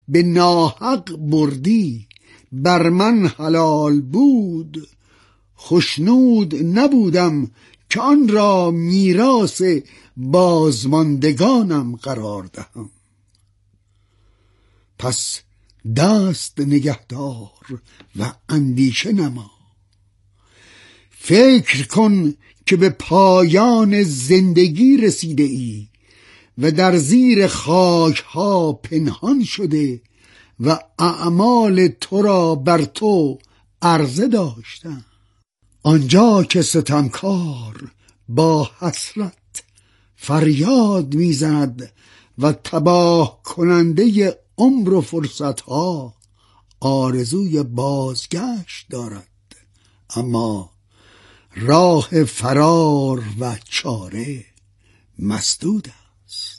به ناحق بردی بر من حلال بود، خشنود نبودم که آن را میراث بازماندگانم قرار دهم. پس دست نگهدار و اندیشه نما، فکر کن که به پایان زندگی رسیده ای و در زیر خاک ها پنهان شده و اعمال تو را بر تو عرضه داشتم. آنجا که ستمکار با حسرت فریاد میزند و تباه کننده عمر و فرصتها آرزوی بازگشت دارد، اما راه فرار و چاره مسدود است.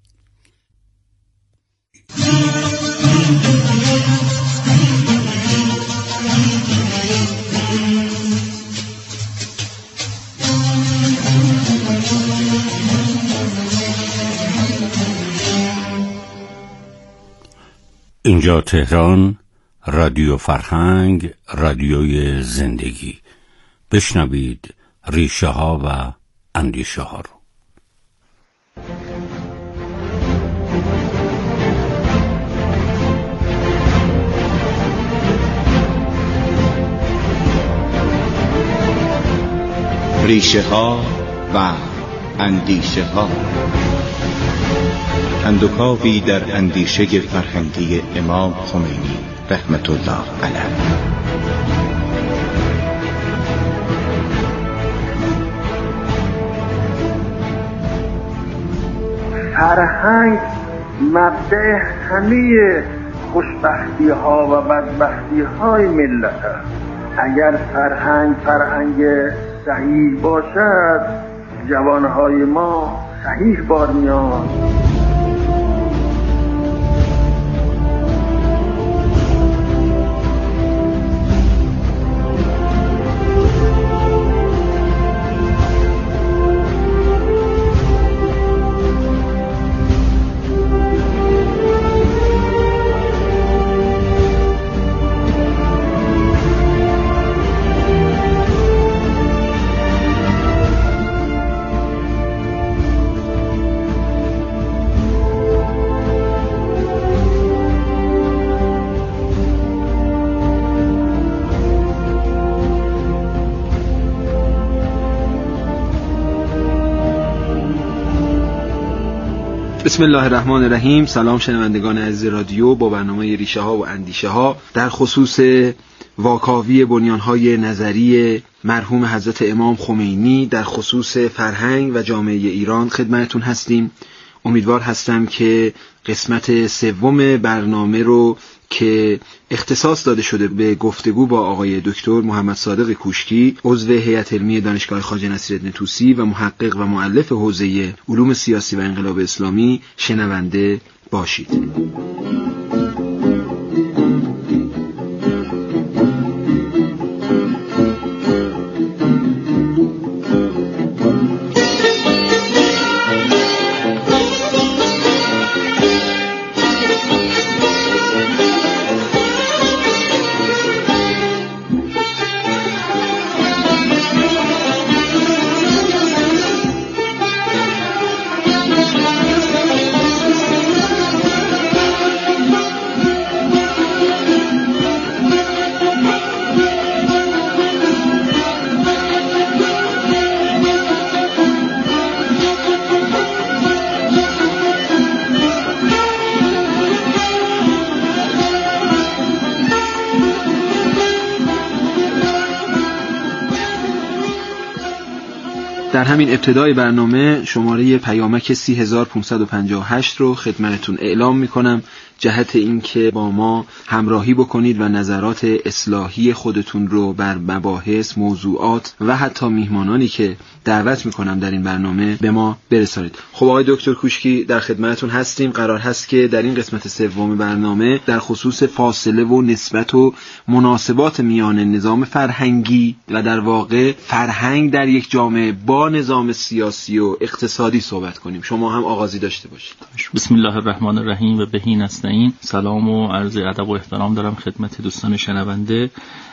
اینجا تهران، رادیو فرهنگ، رادیوی زندگی. بشنوید ریشه ها و اندیشه ها رو. ریشه ها و اندیشه ها، اندوکاوی در اندیشه فرهنگی امام خمینی رحمت الله علیه. فرهنگ مبدأ همه خوشبختی ها و بدبختی های ملت است. اگر فرهنگ صحیح باشد، جوانهای ما صحیح بار میان. بسم الله الرحمن الرحیم. سلام شنوندگان عزیز رادیو، با برنامه ریشه ها و اندیشه ها در خصوص واکاوی بنیانهای نظری مرحوم حضرت امام خمینی در خصوص فرهنگ و جامعه ایران خدمتتون هستیم. امیدوار هستم که قسمت سوم برنامه رو که اختصاص داده شده به گفتگو با آقای دکتر محمد صادق کوشکی، عضو هیئت علمی دانشگاه خواجه نصیرالدین طوسی و محقق و مؤلف حوزه علوم سیاسی و انقلاب اسلامی شنونده باشید. در همین ابتدای برنامه شماره پیامک 30558 رو خدمتتون اعلام میکنم، جهت این که با ما همراهی بکنید و نظرات اصلاحی خودتون رو بر مباحث، موضوعات و حتی میهمانانی که دعوت میکنم در این برنامه به ما برسانید. خب آقای دکتر کوشکی در خدمتتون هستیم. قرار هست که در این قسمت سوم برنامه در خصوص فاصله و نسبت و مناسبات میان نظام فرهنگی و در واقع فرهنگ در یک جامعه با نظام سیاسی و اقتصادی صحبت کنیم. شما هم آغازی داشته باشید. بسم الله الرحمن الرحیم و بهی نستعین اجمعین. سلام و عرض ادب و احترام دارم خدمت دوستان شنونده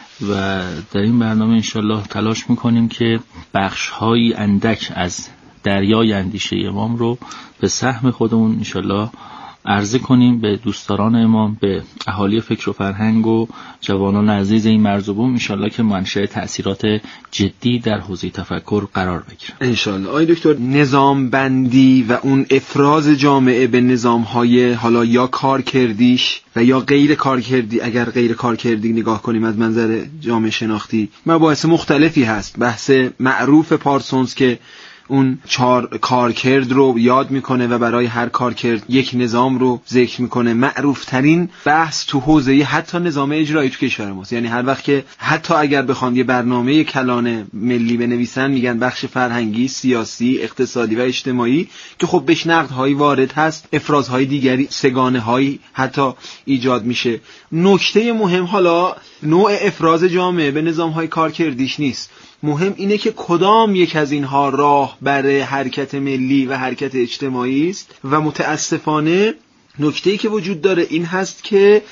و در این برنامه انشالله تلاش میکنیم که بخش‌های اندک از دریای اندیشه امام رو به سهم خودمون انشالله عرضه کنیم به دوستداران امام، به اهالی فکر و فرهنگ و جوانان عزیز این مرزبون، انشالله که منشأ تأثیرات جدی در حوزه تفکر قرار بگیره انشالله. آقای دکتر، نظام بندی و اون افراز جامعه به نظام‌های حالا یا کارکردیش و یا غیر کارکردی، اگر غیر کارکردی نگاه کنیم از منظر جامعه شناختی، مباحث مختلفی هست. بحث معروف پارسونز که اون 4 کارکرد رو یاد میکنه و برای هر کارکرد یک نظام رو ذکر میکنه. معروف ترین بحث تو حوزه حتی نظام اجرایی تو کشور ماست. یعنی هر وقت که حتی اگر بخوان یه برنامه کلان ملی بنویسن میگن بخش فرهنگی، سیاسی، اقتصادی و اجتماعی، که خب بهش نقدهایی وارد هست، افرازهای دیگری، سگانه‌هایی حتی ایجاد میشه. نکته مهم حالا نوع افراز جامعه به نظام‌های کارکردیش نیست، مهم اینه که کدام یک از اینها راه برای حرکت ملی و حرکت اجتماعی است. و متاسفانه نکته‌ای که وجود داره این هست که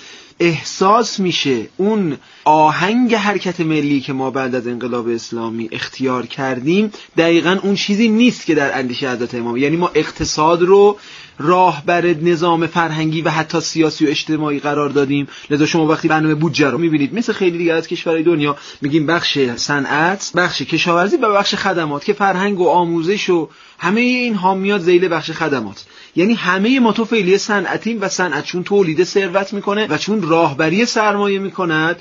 احساس میشه اون آهنگ حرکت ملی که ما بعد از انقلاب اسلامی اختیار کردیم دقیقاً اون چیزی نیست که در اندیشه حضرت امام. یعنی ما اقتصاد رو راهبر نظام فرهنگی و حتی سیاسی و اجتماعی قرار دادیم. لذا شما وقتی برنامه بودجه رو میبینید مثل خیلی دیگر از کشورهای دنیا میگیم بخش صنعت، بخش کشاورزی و بخش خدمات، که فرهنگ و آموزش و همه اینها میاد ذیل بخش خدمات. یعنی همه ما تو فعلی صنعتیم و صنعت چون تولید ثروت میکنه و چون راهبری سرمایه میکند،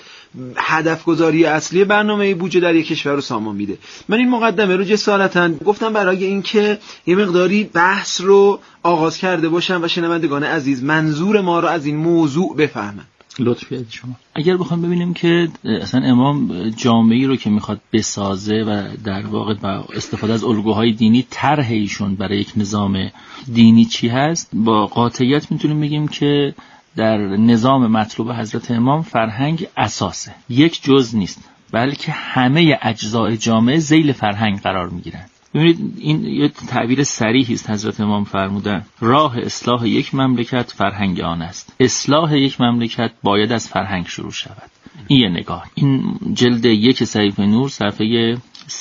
هدف گذاری اصلی برنامه بودجه در یک کشور رو سامان میده. من این مقدمه رو جسارتاً گفتم برای اینکه یه مقداری بحث رو آغاز کرده باشم و شنوندگان عزیز منظور ما رو از این موضوع بفهمن. لطفی شما. اگر بخوام ببینیم که اصلا امام جامعه‌ای رو که میخواد بسازه و در واقع با استفاده از الگوهای دینی طرح ایشون برای یک نظام دینی چی هست، با قاطعیت میتونیم بگیم که در نظام مطلوب حضرت امام فرهنگ اساسه، یک جزء نیست، بلکه همه اجزای جامعه ذیل فرهنگ قرار میگیرند. ببینید این یه تعبیر صریحی است. حضرت امام فرمودن راه اصلاح یک مملکت فرهنگ آن است. اصلاح یک مملکت باید از فرهنگ شروع شود. این یه نگاه. این جلد 1 صحیفه نور صفحه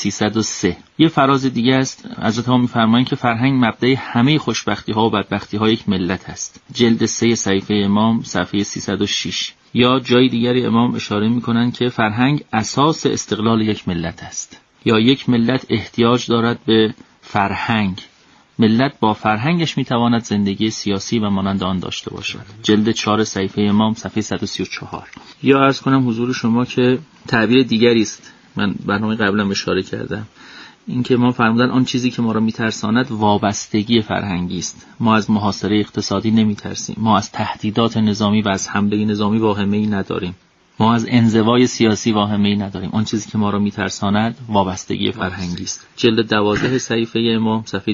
303. یه فراز دیگه است. حضرت امام می‌فرمایند که فرهنگ مبدأ همه خوشبختی‌ها و بدبختی‌های یک ملت است. جلد 3 صحیفه امام صفحه 306. یا جای دیگری امام اشاره می‌کنند که فرهنگ اساس استقلال یک ملت است. یا یک ملت احتیاج دارد به فرهنگ. ملت با فرهنگش میتواند زندگی سیاسی و مانند آن داشته باشد. جلد 4 صحیفه امام صفحه 134. یا عرض کنم حضور شما که تعبیر دیگری است، من برنامه قبلا اشاره کردم، اینکه ما فرمودن آن چیزی که ما را میترساند وابستگی فرهنگی است. ما از محاصره اقتصادی نمیترسیم، ما از تهدیدات نظامی و از حمله نظامی واهمه‌ای نداریم، ما از انزوای سیاسی واهمه‌ای نداریم. آن چیزی که ما را میترساند وابستگی فرهنگی است. جلد 12 صحیفه امام صفحه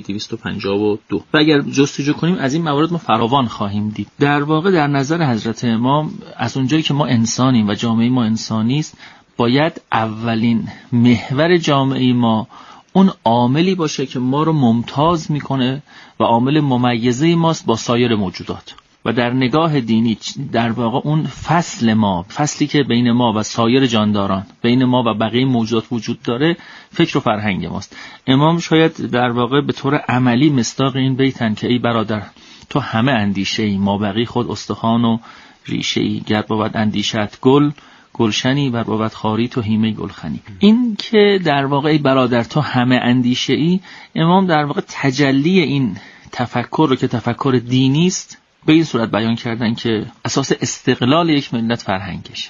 252. و اگر جستجو کنیم از این موارد ما فراوان خواهیم دید. در واقع در نظر حضرت امام از اونجایی که ما انسانیم و جامعه ما انسانی است، باید اولین محور جامعه ما اون عاملی باشه که ما رو ممتاز میکنه و عامل ممیزه ماست با سایر موجودات. و در نگاه دینی در واقع اون فصلی که بین ما و سایر جانداران، بین ما و بقیه موجودات وجود داره، فکر و فرهنگ ماست. امام شاید در واقع به طور عملی مصداق این بیتن که ای برادر تو همه اندیشه‌ای، ما بقی خود استخوان و ریشه‌ای، گر بود اندیشت گل گلشنی و بود خاری تو هیمه گلخنی. این که در واقع ای برادر تو همه اندیشه‌ای، امام در واقع تجلی این تفکر رو که تفکر دینی است به این صورت بیان کردن که اساس استقلال یک ملت فرهنگشه.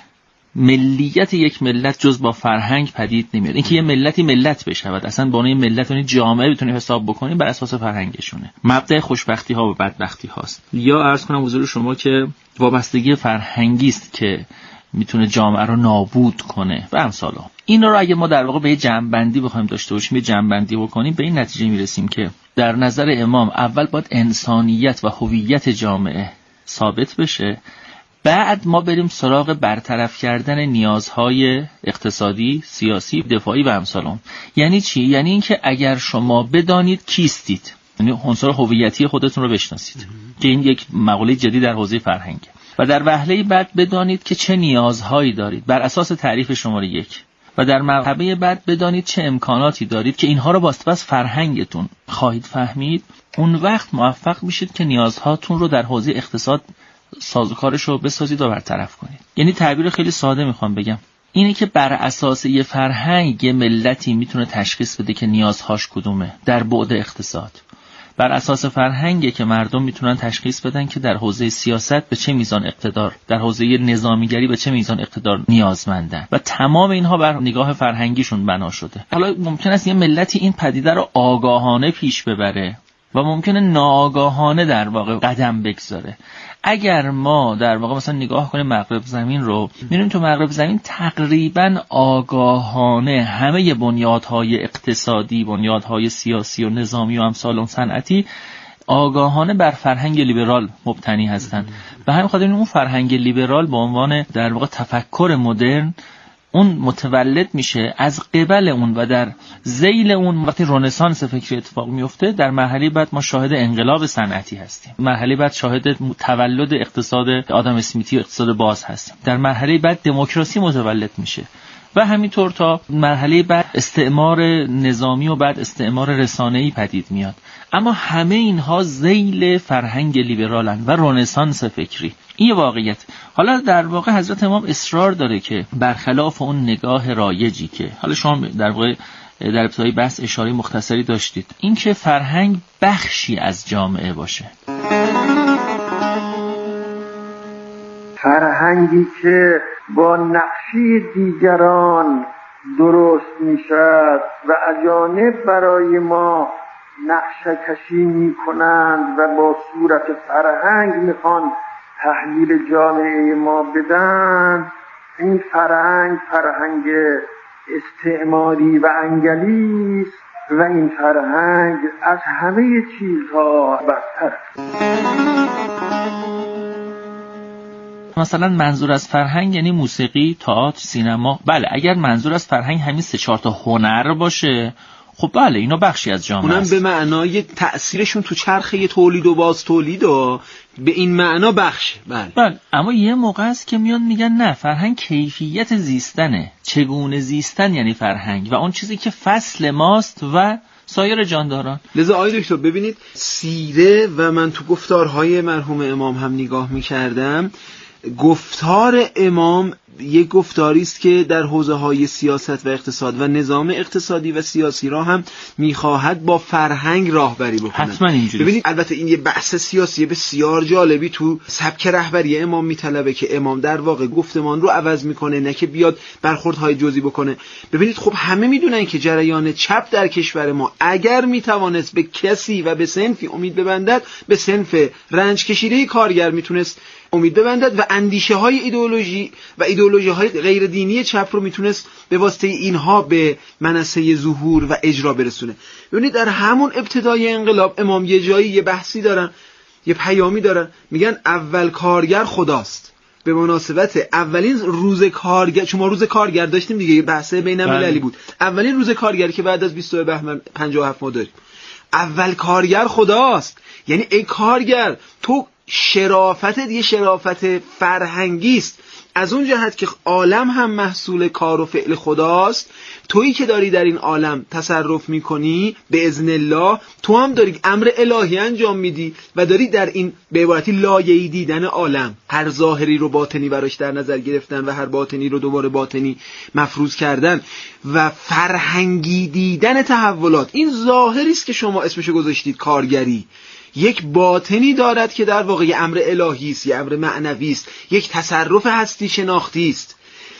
ملیت یک ملت جز با فرهنگ پدید نمیاد. اینکه یه ملتی ملت بشود، اصلا بانوی ملت یعنی جامعه بتونیم حساب بکنیم بر اساس فرهنگشونه. مبدأ خوشبختی ها و بدبختی هاست. یا عرض کنم حضور شما که وابستگی فرهنگی است که میتونه جامعه رو نابود کنه و امثالا. اینا رو اگه ما در واقع به یه جمع‌بندی بخوایم داشته باشیم، یه جمع‌بندی بکنیم، به این نتیجه میرسیم که در نظر امام اول باید انسانیت و هویت جامعه ثابت بشه، بعد ما بریم سراغ برطرف کردن نیازهای اقتصادی، سیاسی، دفاعی و امثال. یعنی چی؟ یعنی اینکه اگر شما بدانید کیستید، یعنی عنصر هویتی خودتون رو بشناسید که این یک مقوله جدی در حوزه فرهنگ. و در وهله بعد بدانید که چه نیازهایی دارید بر اساس تعریف شماره 1 و در مرحله بعد بدانید چه امکاناتی دارید که اینها رو با استفاده از فرهنگتون خواهید فهمید. اون وقت موفق میشید که نیازهاتون رو در حوزه اقتصاد سازوکارش رو بسازید و برطرف کنید. یعنی تعبیر خیلی ساده میخوام بگم اینه که بر اساس یه فرهنگ یه ملتی میتونه تشخیص بده که نیازهاش کدومه در بعد اقتصاد. بر اساس فرهنگی که مردم میتونن تشخیص بدن که در حوزه سیاست به چه میزان اقتدار، در حوزه نظامیگری به چه میزان اقتدار نیازمندن و تمام اینها بر نگاه فرهنگیشون بنا شده. حالا ممکن است یه ملتی این پدیده رو آگاهانه پیش ببره و ممکنه ناآگاهانه در واقع قدم بگذاره. اگر ما در واقع مثلا نگاه کنیم مغرب زمین رو، می‌بینیم تو مغرب زمین تقریباً آگاهانه همه بنیادهای اقتصادی، بنیادهای سیاسی و نظامی و امثال اون صنعتی آگاهانه بر فرهنگ لیبرال مبتنی هستند. به همین خاطر اون فرهنگ لیبرال به عنوان در واقع تفکر مدرن اون متولد میشه از قبل اون و در ذیل اون. وقتی رنسانس فکری اتفاق میفته در مرحله بعد ما شاهد انقلاب صنعتی هستیم، مرحله بعد شاهد تولد اقتصاد آدم اسمیتی و اقتصاد باز هستیم، در مرحله بعد دموکراسی متولد میشه و همینطور تا مرحله بعد استعمار نظامی و بعد استعمار رسانه‌ای پدید میاد. اما همه اینها ذیل فرهنگ لیبرالن و رنسانس فکری. این واقعیت. حالا در واقع حضرت امام اصرار داره که برخلاف اون نگاه رایجی که حالا شما در واقع در ابتدای بحث اشاره مختصری داشتید، این که فرهنگ بخشی از جامعه باشه، فرهنگی که با نقشی دیگران درست میشد و اجانب برای ما نقشه کشی میکنند و با صورت فرهنگ میخوان تحلیل جامعه ما بدن، این فرهنگ استعماری و انگلی است و این فرهنگ از همه چیزها بدتر است. مثلا منظور از فرهنگ یعنی موسیقی، تئاتر، سینما. بله اگر منظور از فرهنگ همین 3-4 تا هنر باشه خب بله اینا بخشی از جامعه است. اونم به معنای تأثیرشون تو چرخه تولید و باز تولید و به این معنا بخش. بله اما یه موقع است که میان میگن نه، فرهنگ کیفیت زیستنه، چگونه زیستن یعنی فرهنگ و اون چیزی که فصل ماست و سایر جانداران. لذا آقای دکتر ببینید سیره و من تو گفتارهای مرحوم امام هم نگاه میکردم، گفتار امام یک گفتاری است که در حوزه‌های سیاست و اقتصاد و نظام اقتصادی و سیاسی را هم می‌خواهد با فرهنگ راهبری بکنه. حتما اینجوری. ببینید البته این یه بحث سیاسی بسیار جالبی تو سبک رهبری امام میطلبه که امام در واقع گفتمان رو عوض میکنه، نه که بیاد برخوردهای جزئی بکنه. ببینید خب همه میدونن که جریان چپ در کشور ما اگر میتوانست به کسی و به صنفی امید ببندد، به صنف رنج کشیده کارگر میتونست امید ببندد و اندیشه های ایدئولوژی و ایدئولوژی های غیر دینی چپ رو میتونست به واسطه اینها به منصه ظهور و اجرا برسونه. ببینید در همون ابتدای انقلاب امام یه جایی یه بحثی دارن، یه پیامی دارن، میگن اول کارگر خداست. به مناسبت اولین روز کارگر، چون ما روز کارگر داشتیم دیگه، یه بحث بین‌المللی بود، اولین روز کارگر که بعد از 22 بهمن 57 ما داریم، اول کارگر خداست. یعنی ای کارگر تو شرافتت یه شرافت فرهنگی است، از اون جهت که عالم هم محصول کار و فعل خداست، تویی که داری در این عالم تصرف میکنی به اذن الله، تو هم داری امر الهی انجام میدی و داری در این به عبارتی لایه‌ای دیدن عالم، هر ظاهری رو باطنی براش در نظر گرفتن و هر باطنی رو دوباره باطنی مفروض کردن و فرهنگی دیدن تحولات. این ظاهری است که شما اسمشو گذاشتید کارگری، یک باطنی دارد که در واقع امر الهی است، یک امر معنوی است، یک تصرف هستی شناختی است.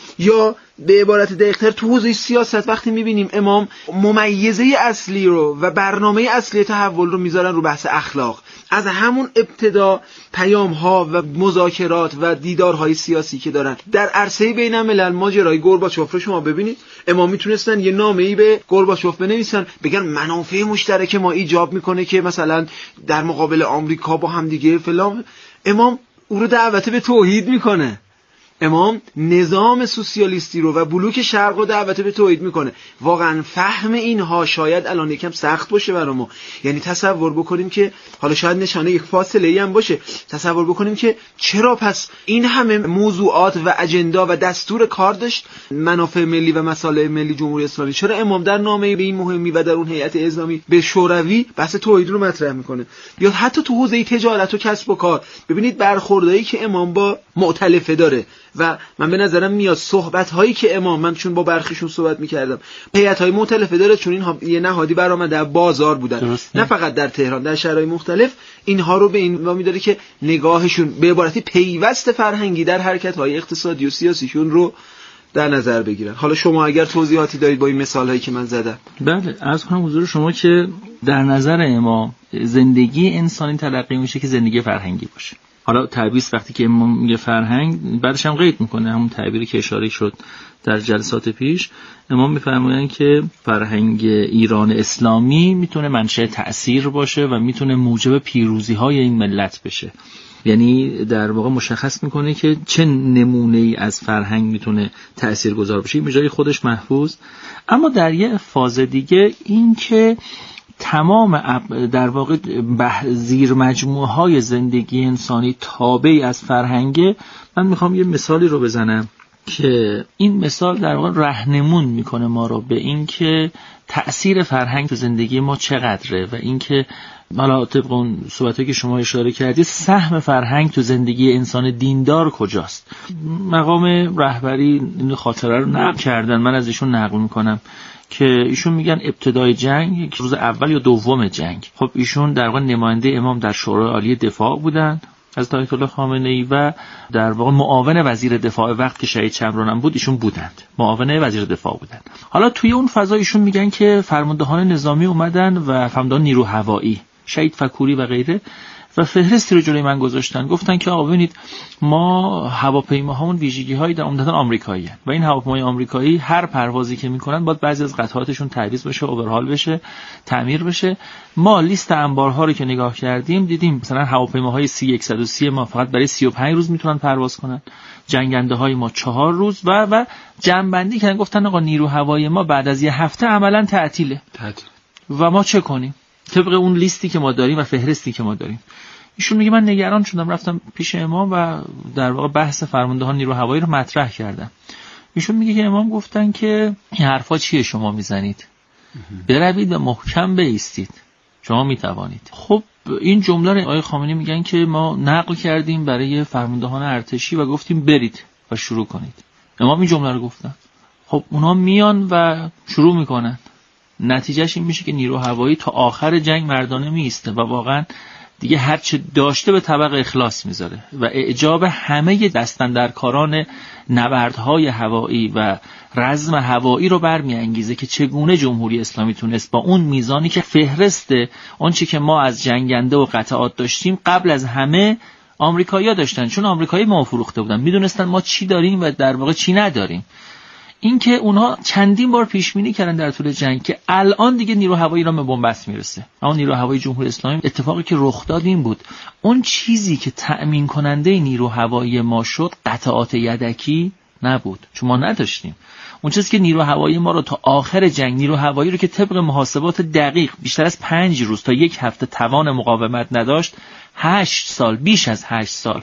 یا به عبارت دقیق‌تر تو حوزه سیاست وقتی می‌بینیم امام ممیزه اصلی رو و برنامه اصلی تحول رو میذارن رو بحث اخلاق. از همون ابتدا پیام‌ها و مذاکرات و دیدارهای سیاسی که دارن در عرصه بین‌الملل، ماجرای گورباچوف رو شما ببینید، امام میتونستن یه نامه‌ای به گورباچوف بنویسن بگن منافع مشترک ما ایجاب میکنه که مثلا در مقابل آمریکا با هم دیگه فلان. امام او رو دعوت به توحید میکنه، امام نظام سوسیالیستی رو و بلوک شرق رو دعوت به توحید میکنه. واقعا فهم اینها شاید الان یکم سخت باشه برای ما. یعنی تصور بکنیم که حالا شاید نشانه یک فاصله ای هم باشه، تصور بکنیم که چرا پس این همه موضوعات و اجندا و دستور کار داشت منافع ملی و مصالح ملی جمهوری اسلامی، چرا امام در نامه به این مهمی و در اون هیئت اعزامی به شوروی بحث توحید رو مطرح میکنه؟ یا حتی تو حوزه تجارت و کسب و کار ببینید برخوردایی که امام با مؤتلفه داره و من به نظرم میاد صحبت هایی که امام، من چون با برخیشون صحبت میکردم، هیئت های مؤتلفه داره، چون اینها یه نهادی برآمده در بازار بودن درسته. نه فقط در تهران، در شهرهای مختلف، اینها رو به این وامی داره که نگاهشون به عبارتی پیوست فرهنگی در حرکت های اقتصادی و سیاسیشون رو در نظر بگیرن. حالا شما اگر توضیحاتی دارید با این مثال هایی که من زدم. بله، عرض کنم حضور شما که در نظر امام زندگی انسانی تلقی میشه که زندگی فرهنگی باشه. حالا تعبیر وقتی که امام میگه فرهنگ، بعدش هم قید میکنه همون تعبیری که اشاره شد در جلسات پیش. امام میفرمایند که فرهنگ ایران اسلامی میتونه منشأ تأثیر باشه و میتونه موجب پیروزی های این ملت بشه. یعنی در واقع مشخص میکنه که چه نمونه ای از فرهنگ میتونه تأثیرگذار بشه، این جای خودش محفوظ. اما در یه فاز دیگه این که تمام در واقع زیر مجموعه های زندگی انسانی تابعی از فرهنگه. من میخوام یه مثالی رو بزنم که این مثال در واقع راهنمون میکنه ما رو به این که تأثیر فرهنگ تو زندگی ما چقدره و این که حالا طبق اون صحبتایی که شما اشاره کردید سهم فرهنگ تو زندگی انسان دیندار کجاست. مقام رهبری این خاطره رو نقل کردن، من از ایشون نقل میکنم که ایشون میگن ابتدای جنگ، روز اول یا دوم جنگ، خب ایشون در واقع نماینده امام در شورای عالی دفاع بودن از آیت الله خامنه‌ای و در واقع معاون وزیر دفاع وقت که شهید شمران هم بود ایشون بودند، معاون وزیر دفاع بودند. حالا توی اون فضا ایشون میگن که فرماندهان نظامی اومدن و فرماندهان نیرو هوایی، شهید فکوری و غیره، و فهرستی رو جلوی من گذاشتن، گفتن که آقا ببینید ما هواپیماهامون ویژگی‌هایی در عمدتاً آمریکاییه و این هواپیمای آمریکایی هر پروازی که میکنن باید بعضی از قطعاتشون تعویض بشه، اوورهال بشه، تعمیر بشه. ما لیست انبارها رو که نگاه کردیم دیدیم مثلا هواپیماهای C-130 ما فقط برای 35 روز میتونن پرواز کنن، جنگنده های ما 4 روز و جمع‌بندی کردن گفتن آقا نیرو هوایی ما بعد از یه هفته عملاً تعطیله و ما چه کنیم طبق اون لیستی که ما داریم و فهرستی که ما داریم. ایشون میگه من نگران شدم، رفتم پیش امام و در واقع بحث فرماندهان نیرو هوایی رو مطرح کردم. ایشون میگه که امام گفتن که این حرفا چیه شما میزنید؟ بروید و محکم بایستید، شما میتوانید. خب این جمله رو آقای خامنه‌ای میگن که ما نقل کردیم برای فرماندهان ارتشی و گفتیم برید و شروع کنید. امام این جمله رو گفتن. خب اونا میان و شروع میکنن. نتیجهش این میشه که نیرو هوایی تا آخر جنگ مردانه میسته و واقعا دیگه هر چه داشته به طبق اخلاص میذاره و اعجاب همه دستاندرکاران نبردهای هوایی و رزم هوایی رو برمیانگیزه که چگونه جمهوری اسلامی تونست با اون میزانی که فهرست اون چی که ما از جنگنده و قطعات داشتیم قبل از همه آمریکایی‌ها داشتن، چون آمریکایی ما فروخته بودن، میدونستن ما چی داریم و در واقع چی نداریم. این که اونها چندین بار پیش بینی کردن در طول جنگ که الان دیگه نیرو هوایی را به بنبست میرسه، اما نیرو هوایی جمهوری اسلامی اتفاقی که رخ داد این بود اون چیزی که تأمین کننده نیرو هوایی ما شد قطعات یدکی نبود، چون ما نداشتیم. اون چیزی که نیرو هوایی ما رو تا آخر جنگ، نیرو هوایی رو که طبق محاسبات دقیق بیشتر از 5 روز تا 1 هفته توان مقاومت نداشت، 8 سال، بیش از 8 سال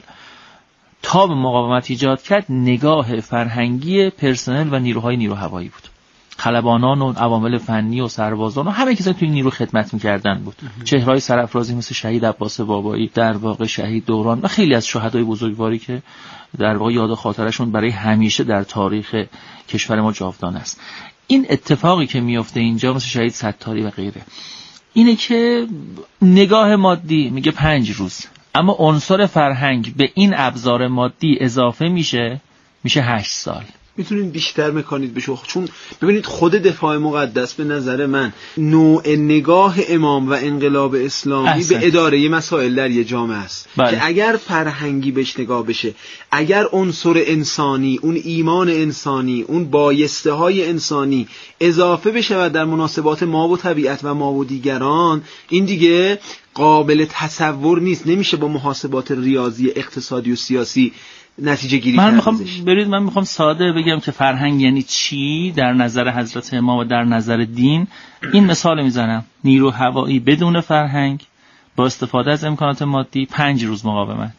تا به مقاومت ایجاد کرد، نگاه فرهنگی پرسنل و نیروهای نیرو هوایی بود. خلبانان و عوامل فنی و سربازان و همه کسایی توی نیرو خدمت می‌کردن بود. چهره‌های سرافرازی مثل شهید عباس بابایی، در واقع شهید دوران و خیلی از شهدای بزرگواری که در واقع یاد و خاطرشون برای همیشه در تاریخ کشور ما جاودان است. این اتفاقی که میفته اینجا مثل شهید ستاری و غیره اینه که نگاه مادی میگه 5 روز، اما عنصر فرهنگ به این ابزار مادی اضافه میشه 8 سال. میتونین بیشتر مکانیک بشه، چون ببینید خود دفاع مقدس به نظر من نوع نگاه امام و انقلاب اسلامی به اداره مسائل در یه جامعه است. بله. که اگر فرهنگی بهش نگاه بشه، اگر عنصر انسانی، اون ایمان انسانی، اون بایسته های انسانی اضافه بشه و در مناسبات ما و طبیعت و ما و دیگران، این دیگه قابل تصور نیست، نمیشه با محاسبات ریاضی اقتصادی و سیاسی نتیجه گیری من میخوام ساده بگم که فرهنگ یعنی چی در نظر حضرت امام و در نظر دین. این مثال میزنم: نیرو هوایی بدون فرهنگ با استفاده از امکانات مادی 5 روز مقاومت،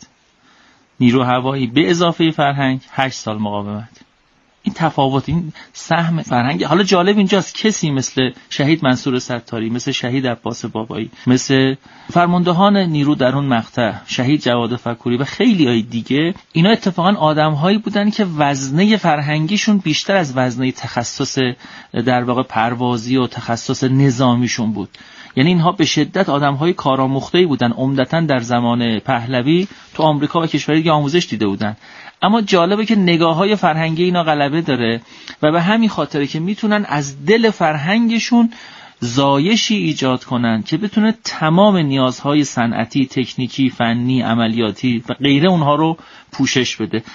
نیرو هوایی به اضافه فرهنگ 8 سال مقاومت. این تفاوت، این سهم فرهنگ. حالا جالب اینجاست کسی مثل شهید منصور ستاری، مثل شهید عباس بابایی، مثل فرماندهان نیرو در اون مقطع، شهید جواد فکوری و خیلی های دیگه، اینا اتفاقا آدم‌هایی بودن که وزنه فرهنگیشون بیشتر از وزنه تخصص در واقع پروازی و تخصص نظامیشون بود. یعنی اینها به شدت آدم‌های کارآموخته‌ای بودن، عمدتاً در زمان پهلوی تو آمریکا و کشورهای دیگه آموزش دیده بودن. اما جالبه که نگاه‌های فرهنگی اینا غلبه داره و به همین خاطره که میتونن از دل فرهنگشون زایشی ایجاد کنن که بتونه تمام نیازهای صنعتی، تکنیکی، فنی، عملیاتی و غیره اونها رو پوشش بده.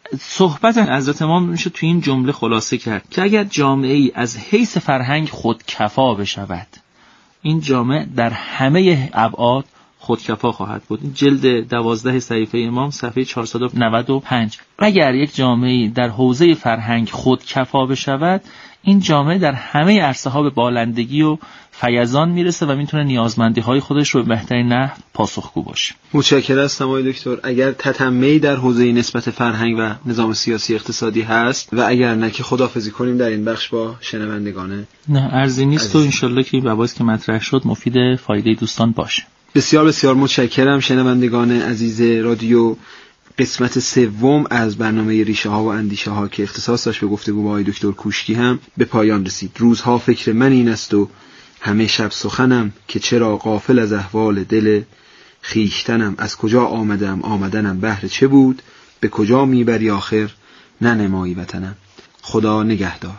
صحبت حضرت امام میشه تو این جمله خلاصه کرد که اگر جامعه‌ای از حیث فرهنگ خودکفا بشود، این جامعه در همه ابعاد خودکفا خواهد بود. این جلد 12 صحیفه امام صفحه 495. اگر یک جامعه در حوزه فرهنگ خودکفا بشود، این جامعه در همه عرصه‌ها به بالندگی و فیضان میرسه و میتونه نیازمندی‌های خودش رو به بهترین نحو پاسخگو باشه. متشکرم هستم آقای دکتر. اگر تتمه‌ای در حوزه نسبت فرهنگ و نظام سیاسی اقتصادی هست و اگر نه که خداحافظی کنیم در این بخش با شنوندگان. نه ارزی نیست و انشالله که این مباحث که مطرح شد مفید فایده دوستان باشه. بسیار بسیار متشکرم شنوندگان عزیز رادیو. قسمت سوم از برنامه ریشه ها و اندیشه ها که اختصاص داشت به گفتگو با آقای دکتر کوشکی هم به پایان رسید. روزها فکر من این است و همه شب سخنم که چرا غافل از احوال دل خیشتنم. از کجا آمدنم بهر چه بود، به کجا میبری آخر ننمایی وطنم. خدا نگهدار.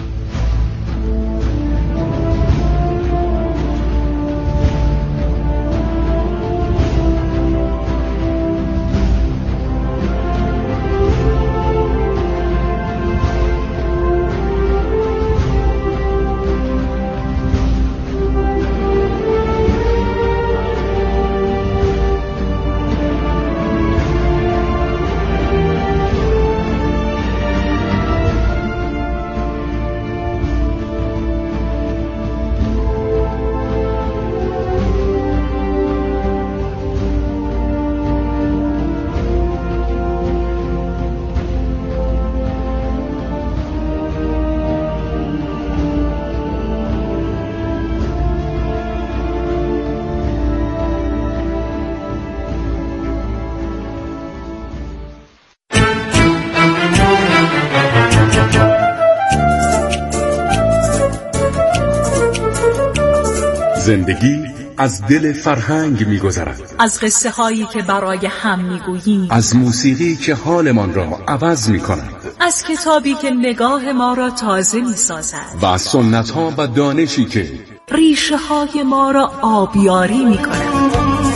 زندگی از دل فرهنگ می‌گذرد. از قصه هایی که برای هم می‌گوییم، از موسیقی که حالمان را عوض می‌کند، از کتابی که نگاه ما را تازه می‌سازد و از سنت‌ها و دانشی که ریشه های ما را آبیاری می‌کند.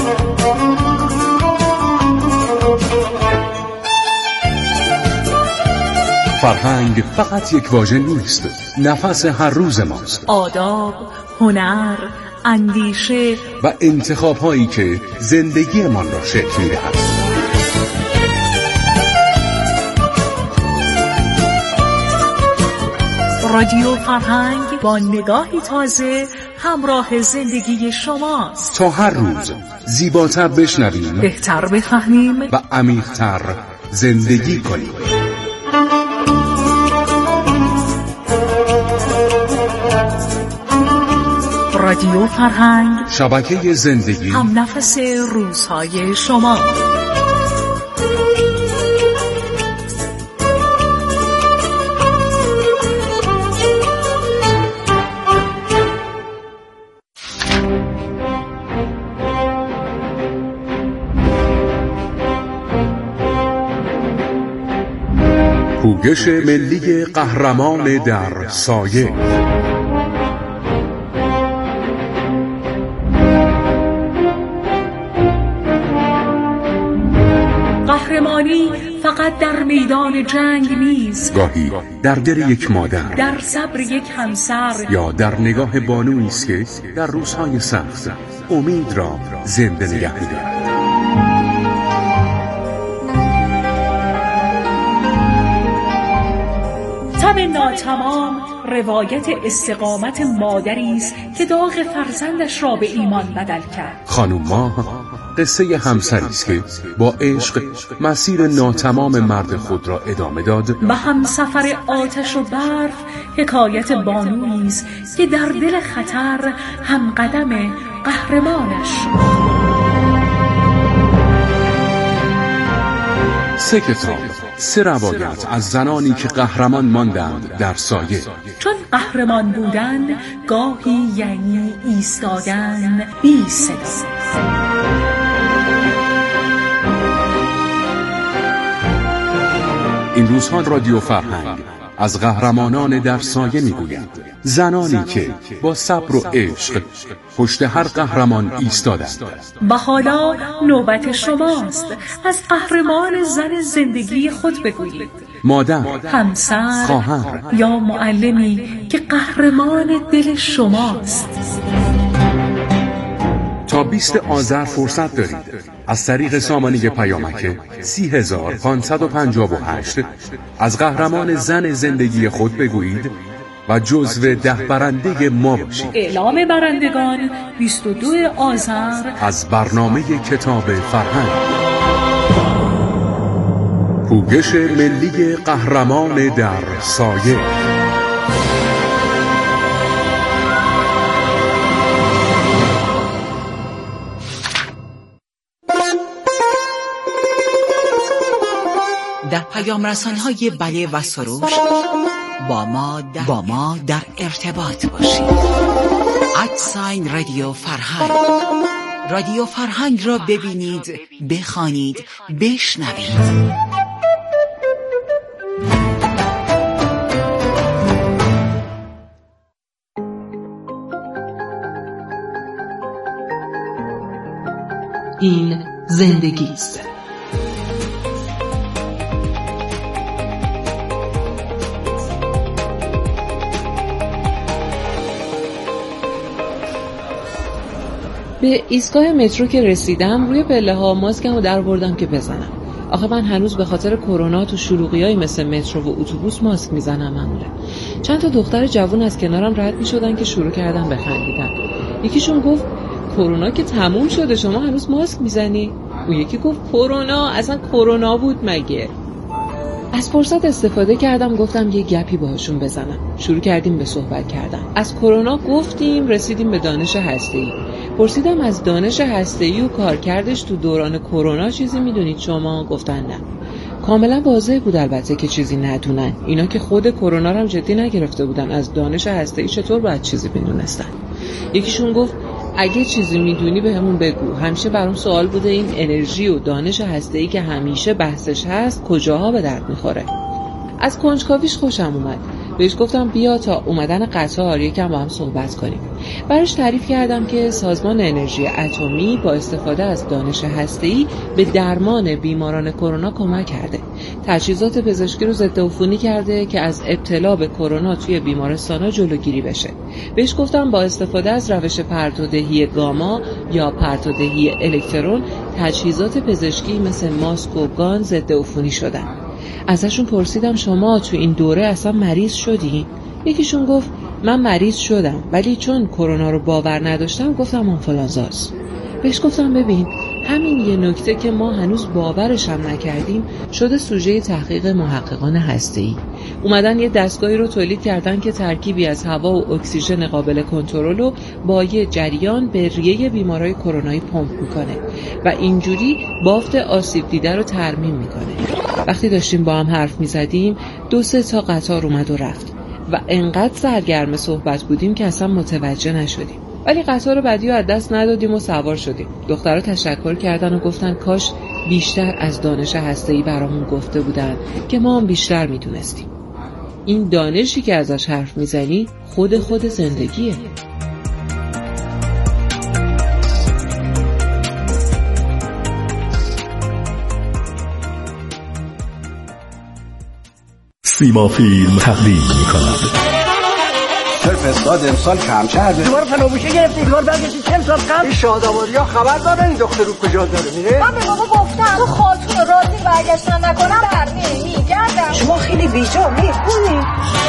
فرهنگ فقط یک واژه نیست، نفس هر روز ماست. آداب، هنر، اندیشه و انتخاب‌هایی که زندگیمان را شکل می‌دهد. رادیو فرهنگ با نگاهی تازه همراه زندگی شماست. تا هر روز زیباتر بشنویم، بهتر بفهمیم و عمیق‌تر زندگی کنیم. رادیو فرهنگ، شبکه زندگی، هم نفس روزهای شما. پوگش ملی قهرمان در سایه. قهرمانی فقط در میدان جنگ نیست، گاهی در دل یک مادر، در صبر یک همسر، یا در نگاه بانویی است که در روزهای سخت امید را زنده نگه می‌دارد. شب ناتمام روایت استقامت مادری است که داغ فرزندش را به ایمان بدل کرد. خانم ماه قصه همسری است که با عشق مسیر ناتمام مرد خود را ادامه داد و همسفر آتش و برف حکایت بانویی است که در دل خطر هم قدم قهرمانش. 3 کتاب، 3 روایت از زنانی که قهرمان ماندند در سایه. چون قهرمان بودن گاهی یعنی ایستادن بی صدا. این روزها رادیو فرهنگ از قهرمانان در سایه میگوید، زنانی که با صبر و عشق پشت هر قهرمان ایستادند. و حالا نوبت شماست از قهرمان زن زندگی خود بگویید. مادر، همسر، خواهر یا معلمی که قهرمان دل شماست. تا 20 آذر فرصت دارید از طریق سامانه پیامک 30558 از قهرمان زن زندگی خود بگویید و جزو 10 برنده ما باشید. اعلام برندگان 22 آذر از برنامه کتاب فرهنگ. پوگش ملی قهرمان در سایه. در پیام رسان‌های بله و سروش با ما در ارتباط باشید. @رادیو فرهنگ. رادیو فرهنگ را ببینید، بخوانید، بشنوید. این زندگی است. به ایستگاه مترو که رسیدم روی پله ها ماسکمو در بردم که بزنم. آخه من هنوز به خاطر کرونا تو شلوغیای مثل مترو و اتوبوس ماسک میزنم معمولا. چند تا دختر جوون از کنارم رد میشدن که شروع کردن بخندیدن. یکیشون گفت کرونا که تموم شده شما هنوز ماسک میزنی؟ اون یکی گفت کرونا اصلا کرونا بود مگه؟ از فرصت استفاده کردم گفتم یه گپی باهاشون بزنم. شروع کردیم به صحبت کردن. از کرونا گفتیم رسیدیم به دانش هسته‌ای. پرسیدم از دانش هسته‌ای و کارکردش تو دوران کرونا چیزی میدونید شما؟ گفتن نه. کاملا واضح بود البته که چیزی ندونن. اینا که خود کرونا رو هم جدی نگرفته بودن، از دانش هسته‌ای چطور باید چیزی بدونستن؟ یکیشون گفت اگه چیزی میدونی بهمون بگو. همیشه برام سوال بوده این انرژی و دانش هسته‌ای که همیشه بحثش هست کجاها به درد میخوره. از کنجکاویش خوشم اومد. بهش گفتم بیا تا اومدن قطار یکم با هم صحبت کنیم. براش تعریف کردم که سازمان انرژی اتمی با استفاده از دانش هسته‌ای به درمان بیماران کرونا کمک کرده. تجهیزات پزشکی رو ضد عفونی کرده که از ابتلا به کرونا توی بیمارستان‌ها جلوگیری بشه. بهش گفتم با استفاده از روش پرتودهی گاما یا پرتودهی الکترون تجهیزات پزشکی مثل ماسک و گان ضد عفونی شدن. ازشون پرسیدم شما تو این دوره اصلا مریض شدی؟ یکیشون گفت من مریض شدم ولی چون کرونا رو باور نداشتم گفتم آنفولانزاست. بهش گفتم ببین همین یه نکته که ما هنوز باورش هم نکردیم شده سوژه تحقیق محققان هسته‌ای. اومدن یه دستگاهی رو تولید کردن که ترکیبی از هوا و اکسیژن قابل کنترل رو با یه جریان به ریه بیمارای کرونایی پمپ میکنه و اینجوری بافت آسیب دیده رو ترمیم میکنه. وقتی داشتیم با هم حرف میزدیم 2-3 تا قطار اومد و رفت و انقدر سرگرم صحبت بودیم که اصلا متوجه نشدیم. ولی قطار بعدی رو از دست ندادیم و سوار شدیم. دخترها تشکر کردن و گفتن کاش بیشتر از دانش هسته‌ای برامون گفته بودن که ما هم بیشتر میدونستیم. این دانشی که ازش حرف میزنی خود زندگیه. سیما فیلم تقدیم می‌کند. فساد امسال کم شده. دوباره فلوبوشه گرفتی کار برگشتی 40 سال قبل. این شاداماریا خبر داره این دختر رو کجا داره میره؟ من به بابا گفتم تو خالتون راضی برگشتن نکنم در نمیگردم. شما خیلی بیجا میخونی.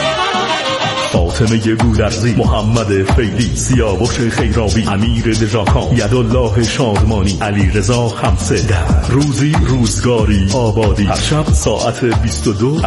فاطمه گودرزی، محمد فیلی، سیاوش خیرابی، امیر دژاکان، یدالله شادمانی، علی رضا خمسه. در روزی روزگاری آبادی، هر شب ساعت 22